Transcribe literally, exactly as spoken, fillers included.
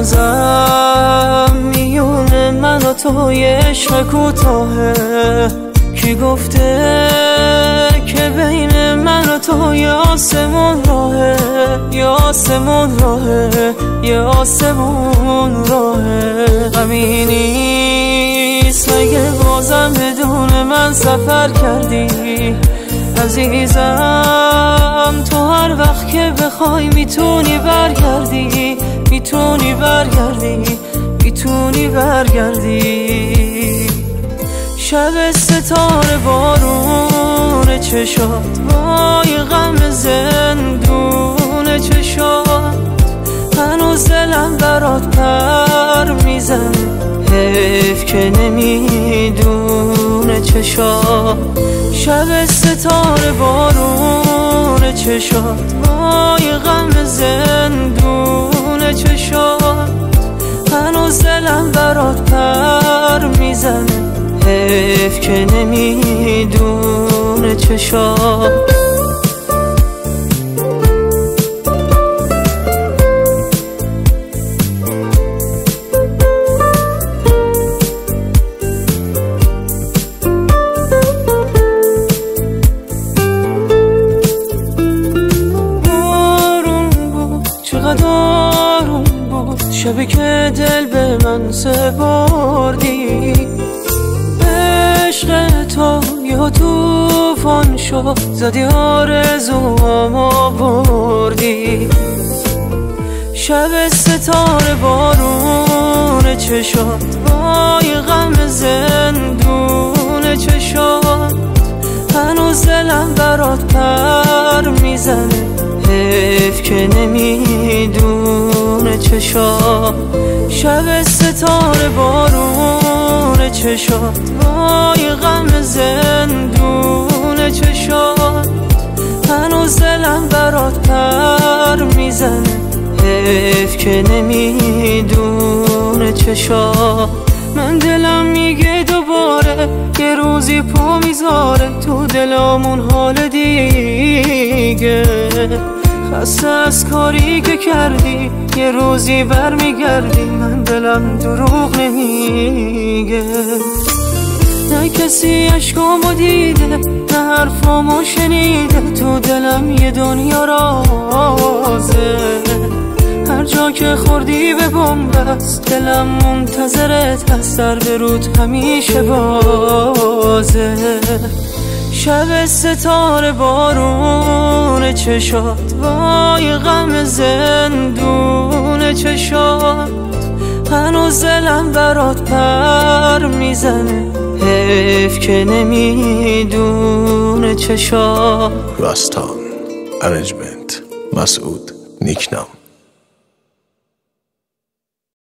هنوزم میونه من و توی عشق کوتاهه. کی گفته که بین من و تو یه آسمون راهه، یه آسمون راهه، یه آسمون راهه. غمی نیست مگه بازم بدون من سفر کردی عزیزم؟ تو هر وقت که بخوای میتونی برگردی، میتونی برگردی، میتونی برگردی. شب ستاره بارون چشات، وای غم زندون چشات. هنوز دلم برات پر میزنه، حیف که نمیدونه چشات. شب ستاره بارون چشات، وای غم زندون چشات. هنوز دلم برات پر میزنه، حیف که نمیدونه چشات. آروم بود شبی که دل به من سپردی. عشق تو یا توفان شد، زدی آرزوامو بردی. شب ستاره بارون چشات، وای غم زندون چشات. هنوز دلم برات پر میزنه، حیف که نمیدونه چشات. شب ستاره بارون چشات، وای غم زندون چشات. هنوز دلم برات پر میزنه، حیف که نمیدونه چشات. من دلم میگه دوباره یه روزی پا میذاره تو دلمون حال دیگه. خسته از کاری که کردی، یه روزی برمیگردی. من دلم دروغ نمیگه، نه کسی عشقامو دیده، نه حرفامو شنیده. تو دلم یه دنیا رازه، هر جا که خوردی به بنبست. دلم منتظرت هست، در به رود همیشه بازه. شب ستاره بارون چشات، وای غم زندون چشات. هنوز دلم برات پر میزنه، حیف که نمیدونه چشات. راستان ارنجمنت مسعود نیکنام.